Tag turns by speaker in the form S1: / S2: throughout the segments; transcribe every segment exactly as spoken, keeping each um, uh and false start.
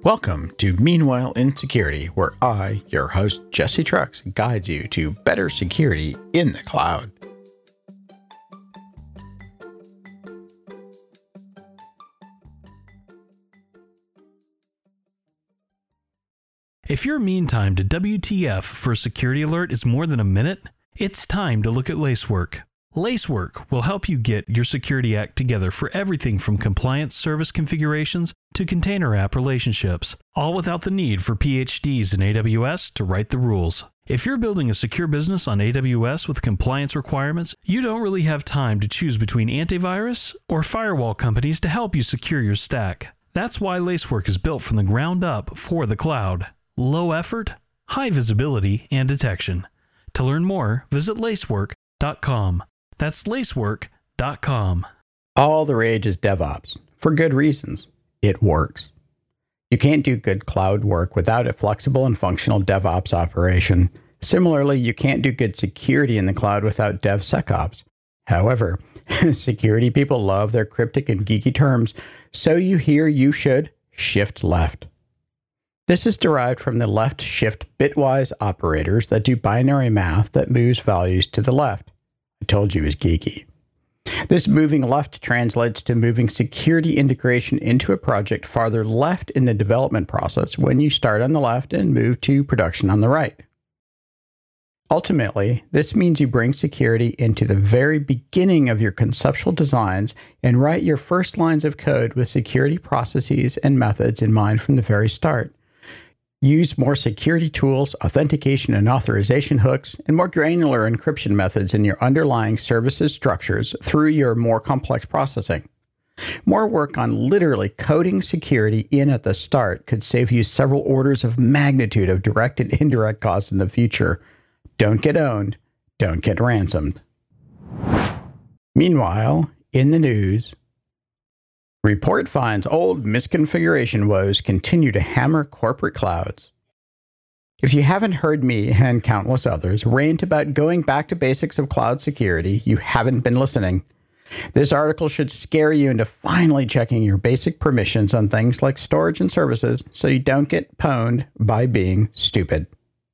S1: Welcome to Meanwhile in Security, where I, your host, Jesse Trucks, guides you to better security in the cloud.
S2: If your mean time to W T F for a security alert is more than a minute, it's time to look at Lacework. Lacework will help you get your security act together for everything from compliance service configurations to container app relationships, all without the need for P H Ds in A W S to write the rules. If you're building a secure business on A W S with compliance requirements, you don't really have time to choose between antivirus or firewall companies to help you secure your stack. That's why Lacework is built from the ground up for the cloud. Low effort, high visibility, and detection. To learn more, visit lacework dot com. That's lacework dot com.
S1: All the rage is DevOps. For good reasons. It works. You can't do good cloud work without a flexible and functional DevOps operation. Similarly, you can't do good security in the cloud without DevSecOps. However, security people love their cryptic and geeky terms, so you hear you should shift left. This is derived from the left shift bitwise operators that do binary math that moves values to the left. I told you it was geeky. This moving left translates to moving security integration into a project farther left in the development process when you start on the left and move to production on the right. Ultimately, this means you bring security into the very beginning of your conceptual designs and write your first lines of code with security processes and methods in mind from the very start. Use more security tools, authentication and authorization hooks, and more granular encryption methods in your underlying services structures through your more complex processing. More work on literally coding security in at the start could save you several orders of magnitude of direct and indirect costs in the future. Don't get owned. Don't get ransomed. Meanwhile, in the news, report finds old misconfiguration woes continue to hammer corporate clouds. If you haven't heard me and countless others rant about going back to basics of cloud security, you haven't been listening. This article should scare you into finally checking your basic permissions on things like storage and services so you don't get pwned by being stupid.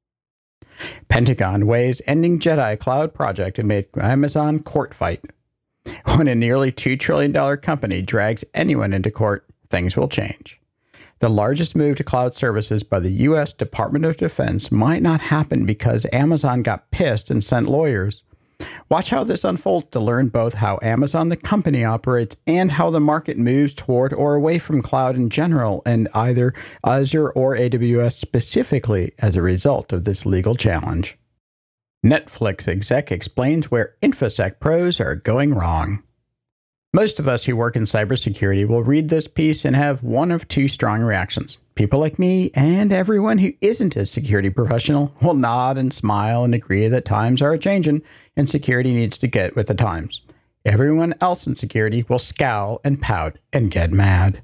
S1: Pentagon weighs ending Jedi cloud project amid Amazon court fight. When a nearly two trillion dollars company drags anyone into court, things will change. The largest move to cloud services by the U S Department of Defense might not happen because Amazon got pissed and sent lawyers. Watch how this unfolds to learn both how Amazon the company operates and how the market moves toward or away from cloud in general and either Azure or A W S specifically as a result of this legal challenge. Netflix exec explains where InfoSec pros are going wrong. Most of us who work in cybersecurity will read this piece and have one of two strong reactions. People like me and everyone who isn't a security professional will nod and smile and agree that times are a-changin' and security needs to get with the times. Everyone else in security will scowl and pout and get mad.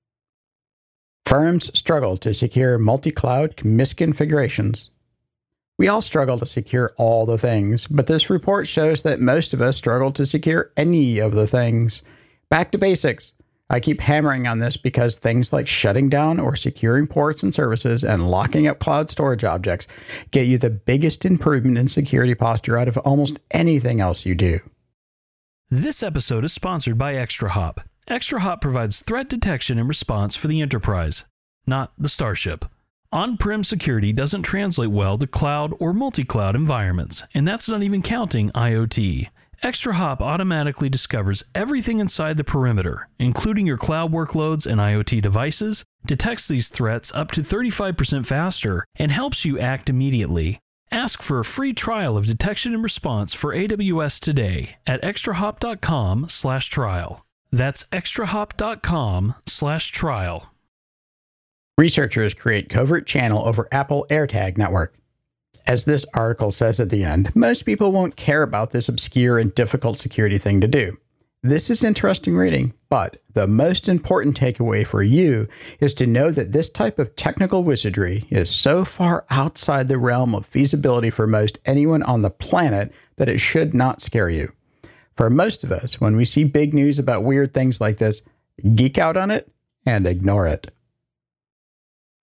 S1: Firms struggle to secure multi-cloud misconfigurations. We all struggle to secure all the things, but this report shows that most of us struggle to secure any of the things. Back to basics. I keep hammering on this because things like shutting down or securing ports and services and locking up cloud storage objects get you the biggest improvement in security posture out of almost anything else you do.
S2: This episode is sponsored by ExtraHop. ExtraHop provides threat detection and response for the enterprise, not the Starship. On-prem security doesn't translate well to cloud or multi-cloud environments, and that's not even counting IoT. ExtraHop automatically discovers everything inside the perimeter, including your cloud workloads and IoT devices, detects these threats up to thirty-five percent faster, and helps you act immediately. Ask for a free trial of detection and response for A W S today at extrahop dot com slash trial. That's extrahop dot com slash trial.
S1: Researchers create covert channel over Apple AirTag network. As this article says at the end, most people won't care about this obscure and difficult security thing to do. This is interesting reading, but the most important takeaway for you is to know that this type of technical wizardry is so far outside the realm of feasibility for most anyone on the planet that it should not scare you. For most of us, when we see big news about weird things like this, geek out on it and ignore it.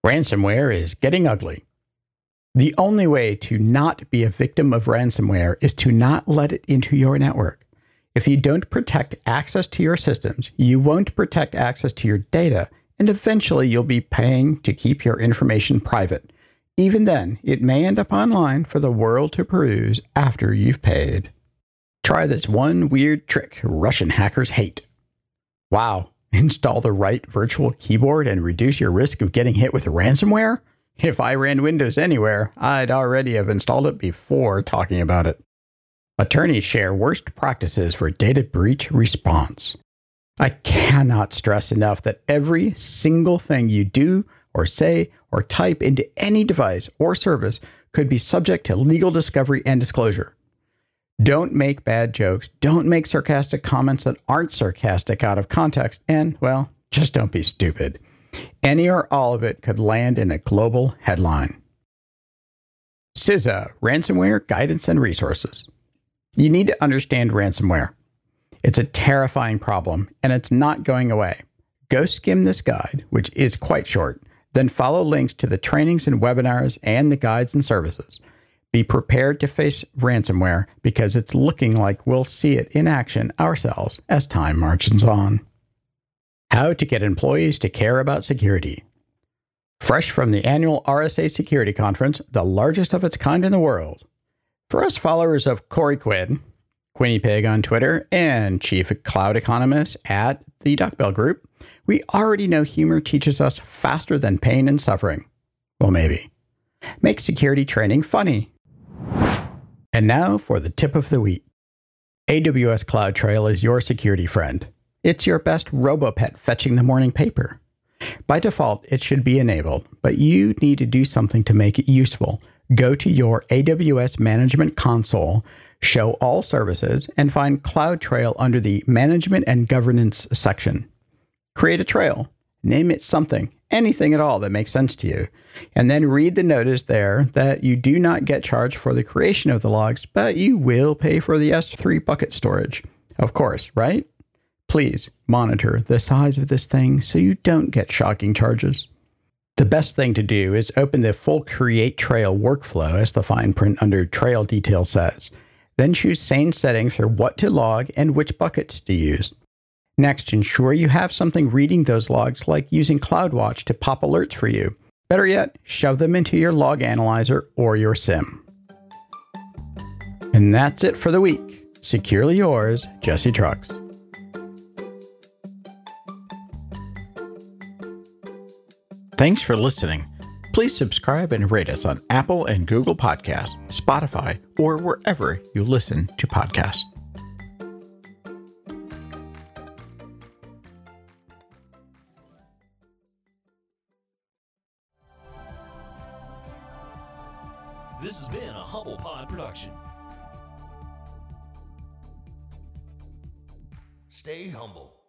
S1: Ransomware is getting ugly. The only way to not be a victim of ransomware is to not let it into your network. If you don't protect access to your systems, you won't protect access to your data, and eventually you'll be paying to keep your information private. Even then, it may end up online for the world to peruse after you've paid. Try this one weird trick Russian hackers hate. Wow, install the right virtual keyboard and reduce your risk of getting hit with ransomware? If I ran Windows anywhere, I'd already have installed it before talking about it. Attorneys share worst practices for data breach response. I cannot stress enough that every single thing you do or say or type into any device or service could be subject to legal discovery and disclosure. Don't make bad jokes, don't make sarcastic comments that aren't sarcastic out of context, and, well, just don't be stupid. Any or all of it could land in a global headline. C I S A, Ransomware Guidance and Resources. You need to understand ransomware. It's a terrifying problem, and it's not going away. Go skim this guide, which is quite short, then follow links to the trainings and webinars and the guides and services. Be prepared to face ransomware because it's looking like we'll see it in action ourselves as time marches on. How to get employees to care about security. Fresh from the annual R S A Security Conference, the largest of its kind in the world. For us followers of Corey Quinn, Quinny Pig on Twitter, and Chief Cloud Economist at the Duckbill Group, we already know humor teaches us faster than pain and suffering. Well, maybe. Make security training funny. And now for the tip of the week. A W S CloudTrail is your security friend. It's your best robo-pet fetching the morning paper. By default, it should be enabled, but you need to do something to make it useful. Go to your A W S Management Console, show all services, and find CloudTrail under the Management and Governance section. Create a trail. Name it something, anything at all that makes sense to you. And then read the notice there that you do not get charged for the creation of the logs, but you will pay for the S three bucket storage. Of course, right? Please monitor the size of this thing so you don't get shocking charges. The best thing to do is open the full Create Trail workflow as the fine print under Trail Detail says. Then choose sane settings for what to log and which buckets to use. Next, ensure you have something reading those logs, like using CloudWatch to pop alerts for you. Better yet, shove them into your log analyzer or your SIEM. And that's it for the week. Securely yours, Jesse Trucks. Thanks for listening. Please subscribe and rate us on Apple and Google Podcasts, Spotify, or wherever you listen to podcasts.
S2: This has been a Humble Pod production.
S3: Stay humble.